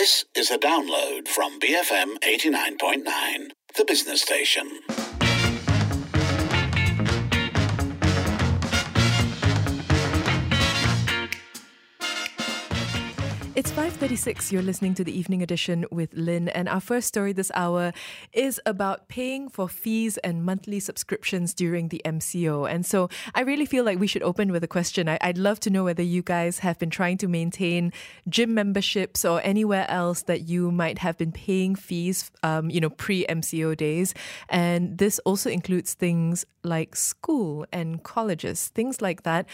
This is a download from BFM 89.9, the business station. It's 5:36. You're listening to the Evening Edition with Lynn, and our first story this hour is about paying for fees and monthly subscriptions during the MCO. And so I really feel like we should open with a question. I'd love to know whether you guys have been trying to maintain gym memberships or anywhere else that you might have been paying fees, pre-MCO days. And this also includes things like school and colleges, things like that.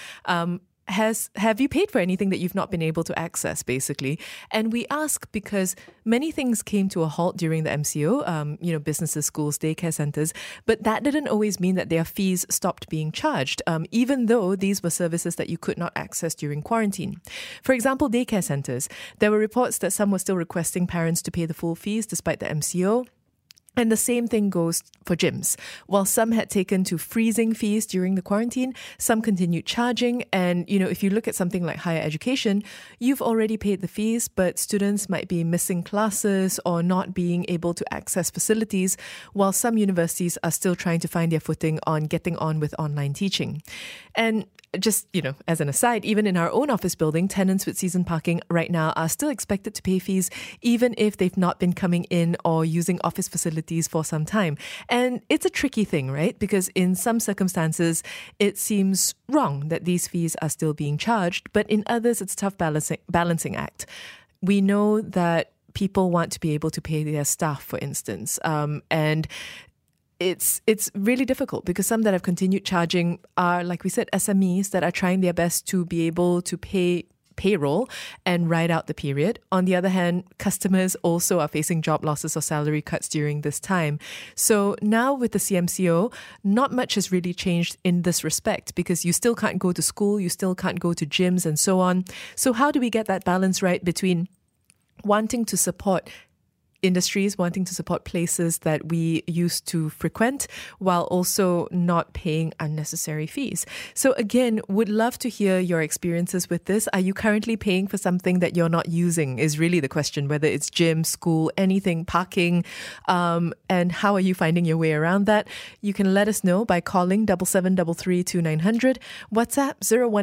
Have you paid for anything that you've not been able to access, basically? And we ask because many things came to a halt during the MCO, businesses, schools, daycare centres, but that didn't always mean that their fees stopped being charged, even though these were services that you could not access during quarantine. For example, daycare centres. There were reports that some were still requesting parents to pay the full fees despite the MCO. And the same thing goes for gyms. While some had taken to freezing fees during the quarantine, some continued charging. And, if you look at something like higher education, you've already paid the fees, but students might be missing classes or not being able to access facilities, while some universities are still trying to find their footing on getting on with online teaching. And just, as an aside, even in our own office building, tenants with season parking right now are still expected to pay fees, even if they've not been coming in or using office facilities for some time. And it's a tricky thing, right? Because in some circumstances, it seems wrong that these fees are still being charged, but in others, it's a tough balancing act. We know that people want to be able to pay their staff, for instance, and it's really difficult because some that have continued charging are, like we said, SMEs that are trying their best to be able to pay payroll and ride out the period. On the other hand, customers also are facing job losses or salary cuts during this time. So now with the CMCO, not much has really changed in this respect because you still can't go to school, you still can't go to gyms and so on. So how do we get that balance right between wanting to support industries, wanting to support places that we used to frequent while also not paying unnecessary fees? So again, would love to hear your experiences with this. Are you currently paying for something that you're not using is really the question, whether it's gym, school, anything, parking, and how are you finding your way around that? You can let us know by calling 77332900, WhatsApp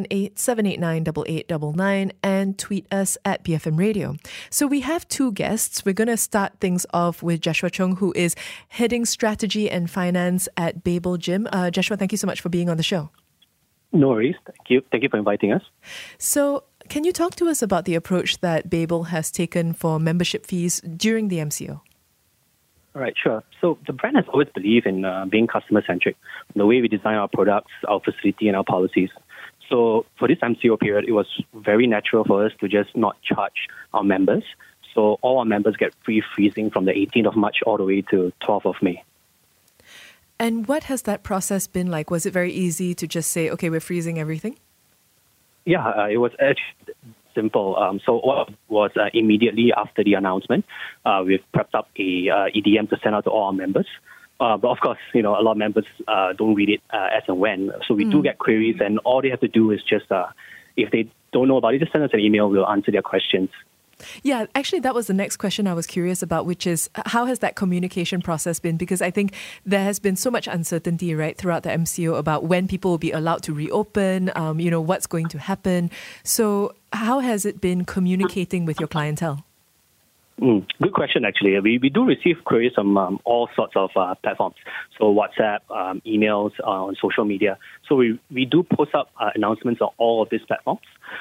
018-789-8899, and tweet us at BFM Radio. So we have two guests. We're going to start things off with Joshua Chung, who is heading strategy and finance at Babel Gym. Joshua, thank you so much for being on the show. No worries. Thank you. Thank you for inviting us. So can you talk to us about the approach that Babel has taken for membership fees during the MCO? All right, sure. So the brand has always believed in being customer-centric, the way we design our products, our facility, and our policies. So for this MCO period, it was very natural for us to just not charge our members. So all our members get free freezing from the 18th of March all the way to 12th of May. And what has that process been like? Was it very easy to just say, okay, we're freezing everything? Yeah, it was actually simple. So what was immediately after the announcement, we've prepped up a EDM to send out to all our members. But of course, a lot of members don't read it as and when. So we do get queries, and all they have to do is just, if they don't know about it, just send us an email. We'll answer their questions. Yeah, actually, that was the next question I was curious about, which is how has that communication process been? Because I think there has been so much uncertainty, right, throughout the MCO about when people will be allowed to reopen, what's going to happen. So how has it been communicating with your clientele? Good question, actually. We do receive queries from all sorts of platforms. So WhatsApp, emails, on social media. So we do post up announcements on all of these platforms.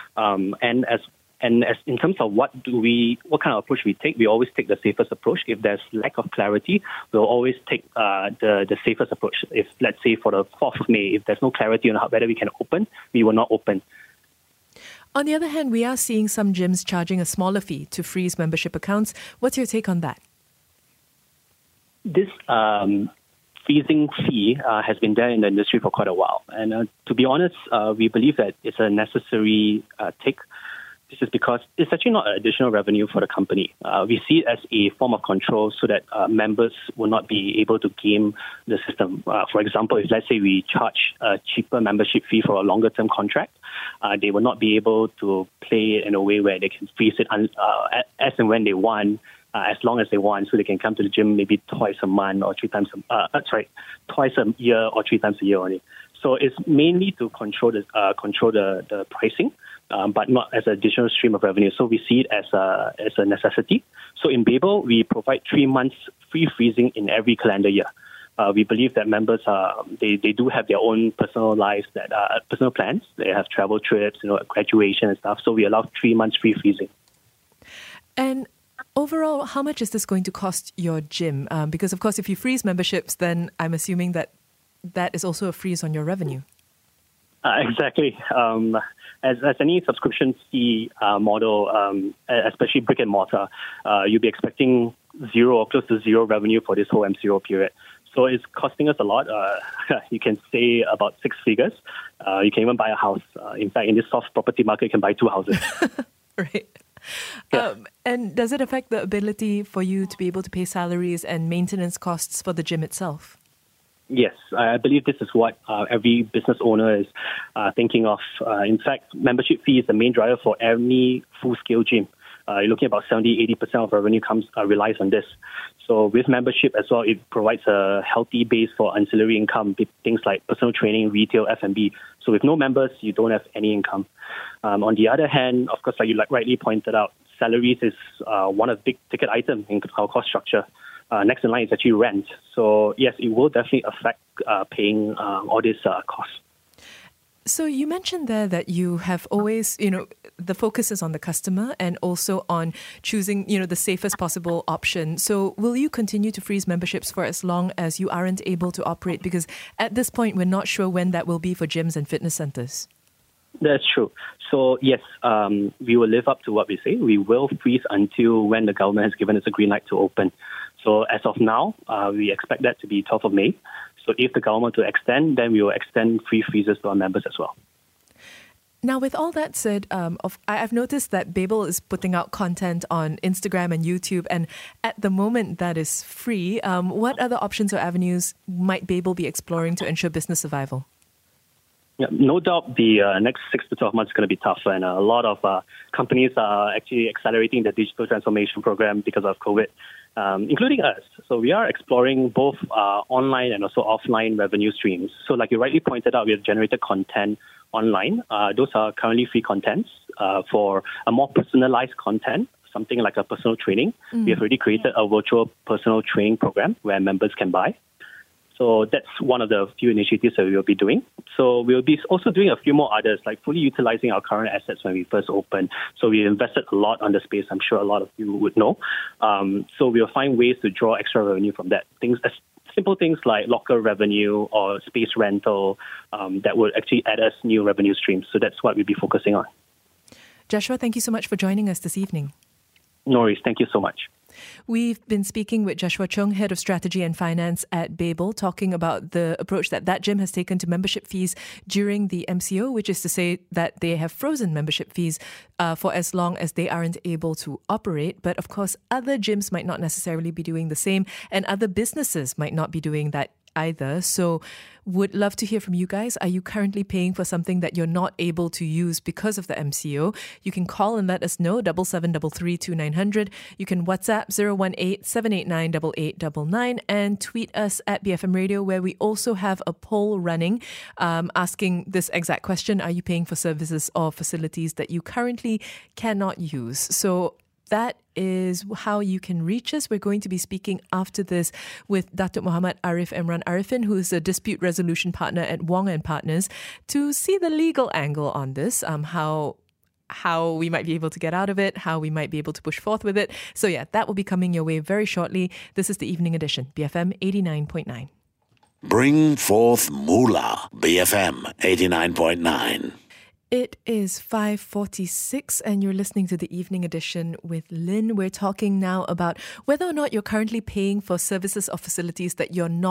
And as in terms of what kind of approach we take, we always take the safest approach. If there's lack of clarity, we'll always take the safest approach. If, let's say, for the 4th of May, if there's no clarity on whether we can open, we will not open. On the other hand, we are seeing some gyms charging a smaller fee to freeze membership accounts. What's your take on that? This freezing fee has been there in the industry for quite a while. And to be honest, we believe that it's a necessary take this is because it's actually not additional revenue for the company. We see it as a form of control so that members will not be able to game the system. For example, if let's say we charge a cheaper membership fee for a longer term contract, they will not be able to play it in a way where they can freeze it as and when they want, as long as they want, so they can come to the gym maybe twice a month or twice a year or 3 times a year only. So it's mainly to control the pricing, but not as an additional stream of revenue. So we see it as a necessity. So in Babel, we provide 3 months free freezing in every calendar year. We believe that members they do have their own personal lives, personal plans. They have travel trips, graduation and stuff. So we allow 3 months free freezing. And overall, how much is this going to cost your gym? Because of course, if you freeze memberships, then I'm assuming that is also a freeze on your revenue. Exactly. As any subscription fee model, especially brick and mortar, you'll be expecting zero or close to zero revenue for this whole MCO period. So it's costing us a lot. You can say about 6 figures. You can even buy a house. In fact, in this soft property market, you can buy 2 houses. Right. Yeah. And does it affect the ability for you to be able to pay salaries and maintenance costs for the gym itself? Yes, I believe this is what every business owner is thinking of. In fact, membership fee is the main driver for any full-scale gym. You're looking at about 70-80% of revenue relies on this. So with membership as well, it provides a healthy base for ancillary income, things like personal training, retail, F&B. So with no members, you don't have any income. On the other hand, of course, like you rightly pointed out, salaries is one of the big ticket items in our cost structure. Next in line is actually rent. So yes, it will definitely affect paying all these costs. So you mentioned there that you have always, the focus is on the customer and also on choosing, the safest possible option. So will you continue to freeze memberships for as long as you aren't able to operate? Because at this point, we're not sure when that will be for gyms and fitness centers. That's true. So yes, we will live up to what we say. We will freeze until when the government has given us a green light to open. So as of now, we expect that to be 12th of May. So if the government will extend, then we will extend free freezes to our members as well. Now, with all that said, I've noticed that Babel is putting out content on Instagram and YouTube, and at the moment that is free. What other options or avenues might Babel be exploring to ensure business survival? Yeah, no doubt the next 6 to 12 months is going to be tough, and a lot of companies are actually accelerating the digital transformation program because of COVID, including us. So we are exploring both online and also offline revenue streams. So like you rightly pointed out, we have generated content online. Those are currently free contents. For a more personalized content, something like a personal training, we have already created a virtual personal training program where members can buy. So that's one of the few initiatives that we will be doing. So we'll be also doing a few more others, like fully utilizing our current assets when we first opened. So we invested a lot on the space. I'm sure a lot of you would know. So we'll find ways to draw extra revenue from that. Simple things like locker revenue or space rental that will actually add us new revenue streams. So that's what we'll be focusing on. Joshua, thank you so much for joining us this evening. No worries. Thank you so much. We've been speaking with Joshua Chung, Head of Strategy and Finance at Babel, talking about the approach that gym has taken to membership fees during the MCO, which is to say that they have frozen membership fees for as long as they aren't able to operate. But of course, other gyms might not necessarily be doing the same, and other businesses might not be doing that either. So would love to hear from you guys. Are you currently paying for something that you're not able to use because of the MCO? You can call and let us know, 77332900. You can WhatsApp 018-789-8899 and tweet us at BFM Radio, where we also have a poll running asking this exact question. Are you paying for services or facilities that you currently cannot use? So that is how you can reach us. We're going to be speaking after this with Datuk Muhammad Arif Emran Arifin, who is a dispute resolution partner at Wong & Partners, to see the legal angle on this, how we might be able to get out of it, how we might be able to push forth with it. So yeah, that will be coming your way very shortly. This is the Evening Edition, BFM 89.9. Bring forth Moolah, BFM 89.9. It is 5:46 and you're listening to the Evening Edition with Lynn. We're talking now about whether or not you're currently paying for services or facilities that you're not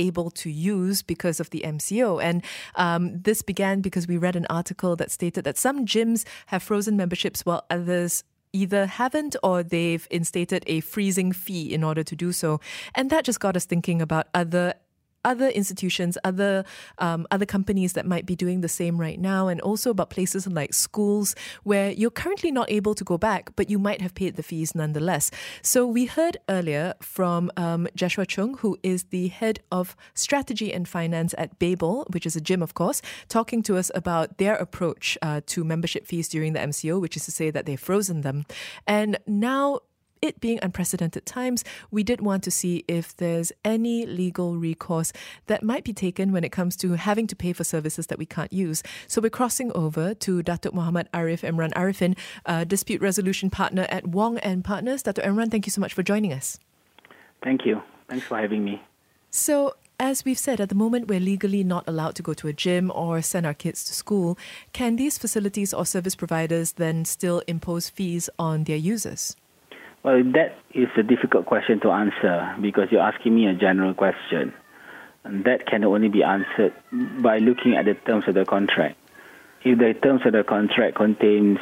able to use because of the MCO. And this began because we read an article that stated that some gyms have frozen memberships while others either haven't or they've instated a freezing fee in order to do so. And that just got us thinking about other institutions, other companies that might be doing the same right now, and also about places like schools where you're currently not able to go back, but you might have paid the fees nonetheless. So we heard earlier from Joshua Chung, who is the head of strategy and finance at Babel, which is a gym, of course, talking to us about their approach to membership fees during the MCO, which is to say that they've frozen them. And now, it being unprecedented times, we did want to see if there's any legal recourse that might be taken when it comes to having to pay for services that we can't use. So we're crossing over to Datuk Muhammad Arif Imran Arifin, dispute resolution partner at Wong & Partners. Datuk Imran, thank you so much for joining us. Thank you. Thanks for having me. So, as we've said, at the moment, we're legally not allowed to go to a gym or send our kids to school. Can these facilities or service providers then still impose fees on their users? Well, that is a difficult question to answer because you're asking me a general question. And that can only be answered by looking at the terms of the contract. If the terms of the contract contains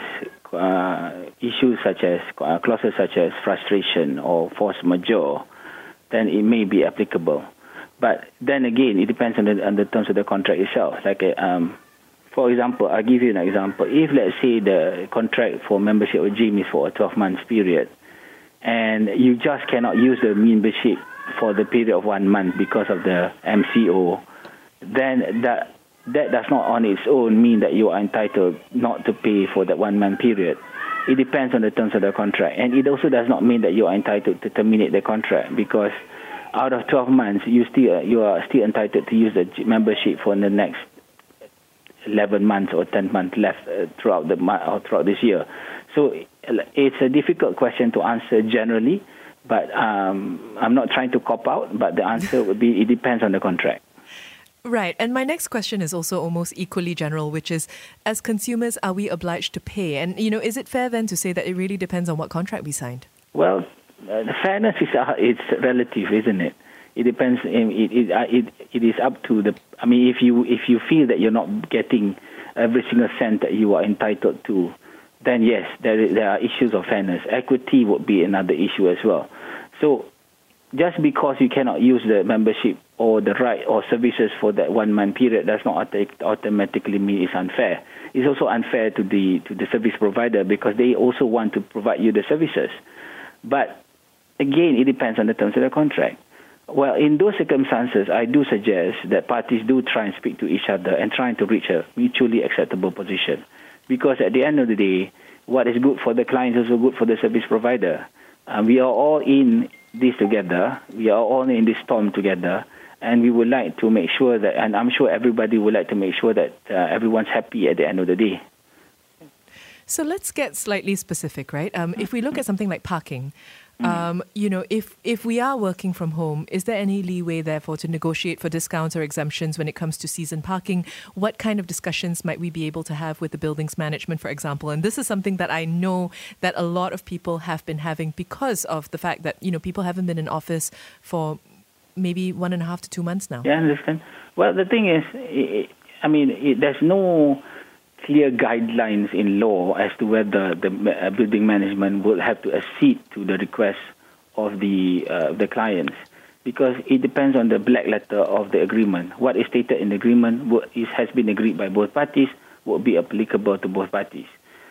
issues such as, clauses such as frustration or force majeure, then it may be applicable. But then again, it depends on the terms of the contract itself. Like, for example, I'll give you an example. If, let's say, the contract for membership of gym is for a 12-month period, and you just cannot use the membership for the period of 1 month because of the MCO, then that does not on its own mean that you are entitled not to pay for that 1 month period. It depends on the terms of the contract. And it also does not mean that you are entitled to terminate the contract because out of 12 months, you are still entitled to use the membership for the next 11 months or 10 months left throughout this year. So it's a difficult question to answer generally, but I'm not trying to cop out, but the answer would be it depends on the contract. Right. And my next question is also almost equally general, which is, as consumers, are we obliged to pay? And, is it fair then to say that it really depends on what contract we signed? Well, the fairness it's relative, isn't it? It depends. It is up to the. I mean, if you feel that you're not getting every single cent that you are entitled to, then yes, there are issues of fairness. Equity would be another issue as well. So, just because you cannot use the membership or the right or services for that 1 month period does not automatically mean it's unfair. It's also unfair to the service provider because they also want to provide you the services. But again, it depends on the terms of the contract. Well, in those circumstances, I do suggest that parties do try and speak to each other and try to reach a mutually acceptable position. Because at the end of the day, what is good for the client is also good for the service provider. We are all in this together. We are all in this storm together. And we would like to make sure that, and I'm sure everybody would like to make sure that everyone's happy at the end of the day. So let's get slightly specific, right? If we look at something like parking, if we are working from home, is there any leeway, therefore, to negotiate for discounts or exemptions when it comes to season parking? What kind of discussions might we be able to have with the building's management, for example? And this is something that I know that a lot of people have been having because of the fact that, people haven't been in office for maybe 1.5 to 2 months now. Yeah, I understand. Well, the thing is, there's no clear guidelines in law as to whether the building management will have to accede to the request of the clients, because it depends on the black letter of the agreement. What is stated in the agreement has been agreed by both parties, will be applicable to both parties.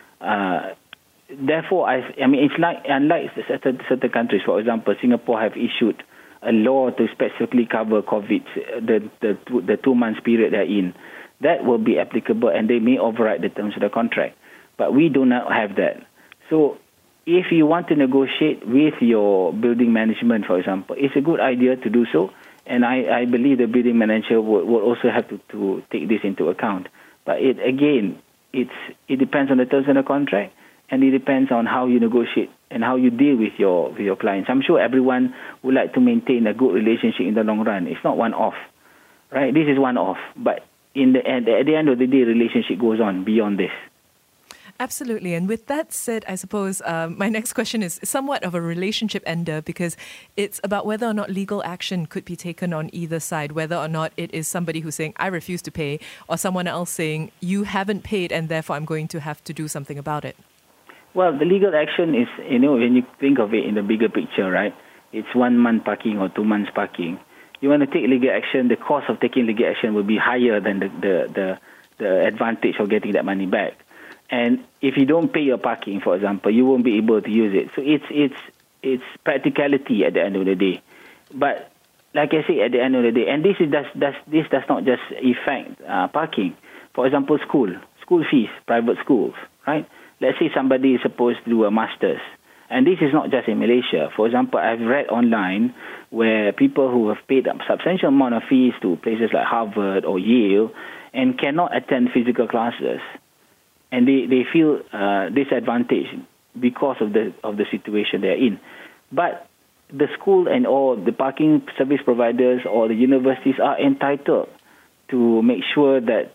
Therefore, it's like unlike certain countries, for example, Singapore have issued a law to specifically cover COVID, the 2 months period they're in. That will be applicable and they may override the terms of the contract. But we do not have that. So if you want to negotiate with your building management, for example, it's a good idea to do so. And I believe the building manager will also have to take this into account. But it depends on the terms of the contract, and it depends on how you negotiate and how you deal with your clients. I'm sure everyone would like to maintain a good relationship in the long run. It's not one-off, right? This is one-off. But at the end of the day, relationship goes on beyond this. Absolutely. And with that said, I suppose my next question is somewhat of a relationship ender because it's about whether or not legal action could be taken on either side, whether or not it is somebody who's saying, I refuse to pay, or someone else saying, you haven't paid and therefore I'm going to have to do something about it. Well, the legal action is, when you think of it in the bigger picture, right? It's 1 month parking or 2 months parking. You want to take legal action, the cost of taking legal action will be higher than the advantage of getting that money back. And if you don't pay your parking, for example, you won't be able to use it. So it's practicality at the end of the day. But like I say, at the end of the day, and this does not just affect parking. For example, school fees, private schools, right? Let's say somebody is supposed to do a master's. And this is not just in Malaysia. For example, I've read online where people who have paid a substantial amount of fees to places like Harvard or Yale and cannot attend physical classes. And they feel disadvantaged because of the situation they're in. But the school and all the parking service providers or the universities are entitled to make sure that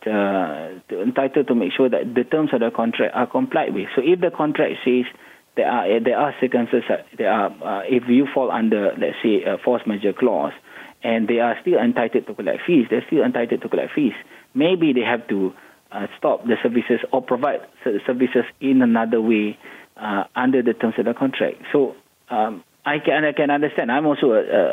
the terms of the contract are complied with. So if the contract says there are circumstances if you fall under, let's say, a force majeure clause, and they are still entitled to collect fees, they're still entitled to collect fees. Maybe they have to stop the services or provide services in another way under the terms of the contract. So I can understand. I'm also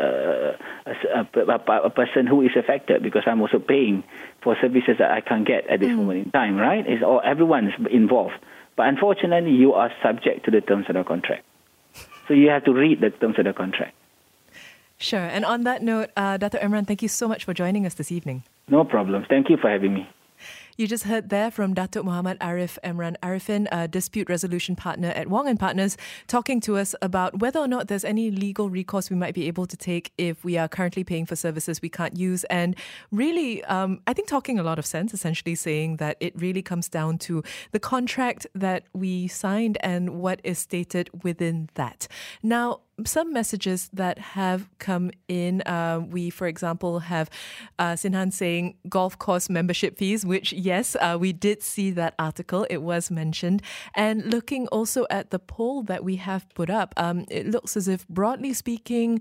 a person who is affected because I'm also paying for services that I can't get at this moment in time, right? Everyone is involved. But unfortunately, you are subject to the terms of the contract. So you have to read the terms of the contract. Sure. And on that note, Dato' Imran, thank you so much for joining us this evening. No problem. Thank you for having me. You just heard there from Datuk Muhammad Arif Emran Arifin, a dispute resolution partner at Wong & Partners, talking to us about whether or not there's any legal recourse we might be able to take if we are currently paying for services we can't use. And really, I think talking a lot of sense, essentially saying that it really comes down to the contract that we signed and what is stated within that. Now, some messages that have come in. We, for example, have Sinhan saying golf course membership fees, which, yes, we did see that article. It was mentioned. And looking also at the poll that we have put up, it looks as if, broadly speaking,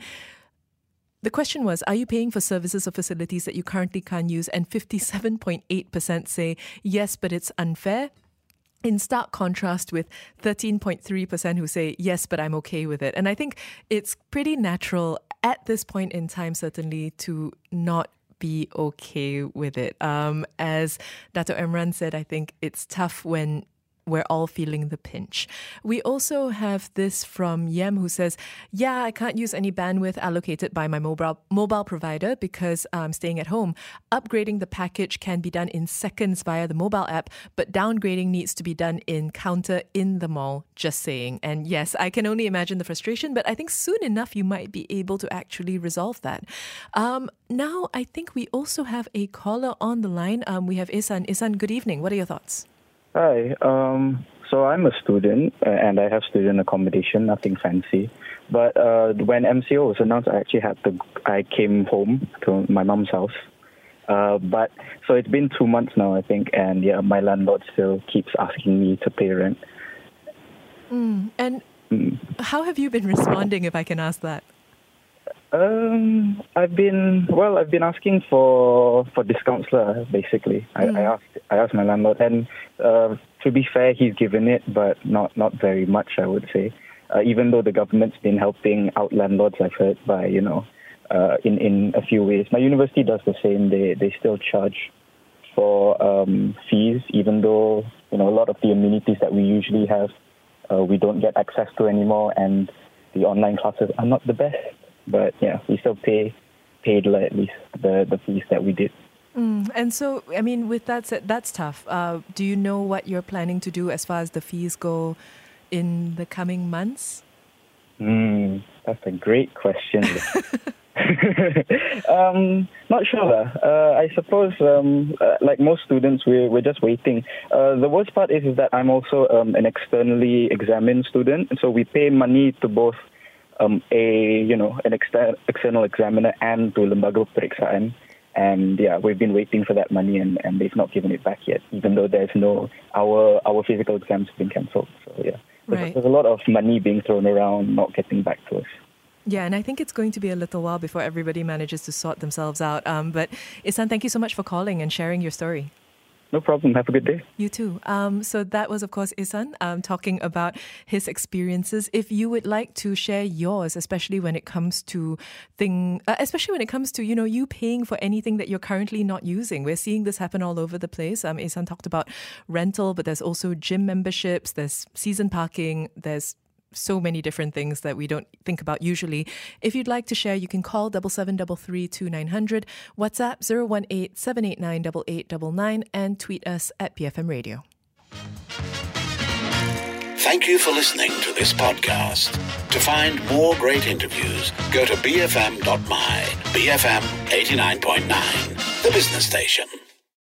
the question was, are you paying for services or facilities that you currently can't use? And 57.8% say, yes, but it's unfair. In stark contrast with 13.3% who say, yes, but I'm okay with it. And I think it's pretty natural at this point in time, certainly, to not be okay with it. As Dato' Imran said, I think it's tough when we're all feeling the pinch. We also have this from Yem who says, yeah, I can't use any bandwidth allocated by my mobile provider because I'm staying at home. Upgrading the package can be done in seconds via the mobile app, but downgrading needs to be done in counter in the mall, just saying. And yes, I can only imagine the frustration, but I think soon enough you might be able to actually resolve that. Now, I think we also have a caller on the line. We have Isan. Isan, good evening. What are your thoughts? Hi. So I'm a student and I have student accommodation, nothing fancy. But when MCO was announced, I came home to my mom's house. But so it's been 2 months now, I think, and yeah, my landlord still keeps asking me to pay rent. How have you been responding, if I can ask that? I've been asking for discounts, basically. I asked my landlord, and to be fair, he's given it, but not very much, I would say. Even though the government's been helping out landlords, I've heard, by in a few ways. My university does the same. They still charge for fees, even though a lot of the amenities that we usually have we don't get access to anymore, and the online classes are not the best. But yeah, we still paid at least the fees that we did. And so, I mean, with that said, that's tough. Do you know what you're planning to do as far as the fees go in the coming months? That's a great question. Not sure. I suppose, like most students, we're just waiting. The worst part is that I'm also an externally examined student, so we pay money to both an external examiner and to Lembaga Periksaan. And yeah, we've been waiting for that money, and they've not given it back yet, even though there's our physical exams have been cancelled. So yeah, Right. there's a lot of money being thrown around, not getting back to us. Yeah, and I think it's going to be a little while before everybody manages to sort themselves out. But Isan, thank you so much for calling and sharing your story. No problem. Have a good day. You too. So that was, of course, Isan talking about his experiences. If you would like to share yours, especially when it comes to you paying for anything that you're currently not using. We're seeing this happen all over the place. Isan talked about rental, but there's also gym memberships, there's season parking, there's so many different things that we don't think about usually. If you'd like to share, you can call 7733 2900, WhatsApp 018-789-8899, and tweet us at BFM Radio. Thank you for listening to this podcast. To find more great interviews, go to bfm.my, BFM 89.9, the business station.